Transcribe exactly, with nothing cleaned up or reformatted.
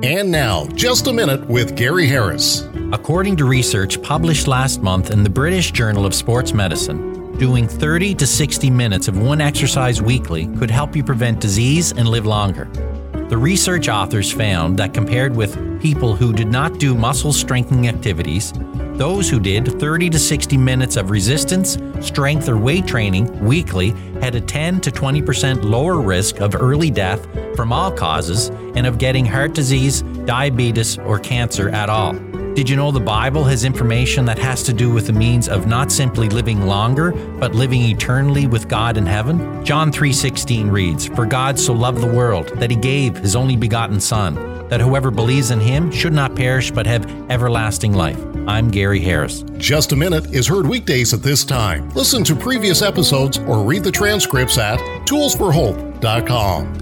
And now, Just a Minute with Gary Harris. According to research published last month in the British Journal of Sports Medicine, doing thirty to sixty minutes of one exercise weekly could help you prevent disease and live longer. The research authors found that compared with people who did not do muscle strengthening activities, those who did thirty to sixty minutes of resistance, strength, or weight training weekly had a ten to twenty percent lower risk of early death from all causes and of getting heart disease, diabetes, or cancer at all. Did you know the Bible has information that has to do with the means of not simply living longer, but living eternally with God in heaven? John three sixteen reads, "For God so loved the world, that he gave his only begotten Son, that whoever believes in him should not perish but have everlasting life." I'm Gary Harris. Just a Minute is heard weekdays at this time. Listen to previous episodes or read the transcripts at tools for hope dot com.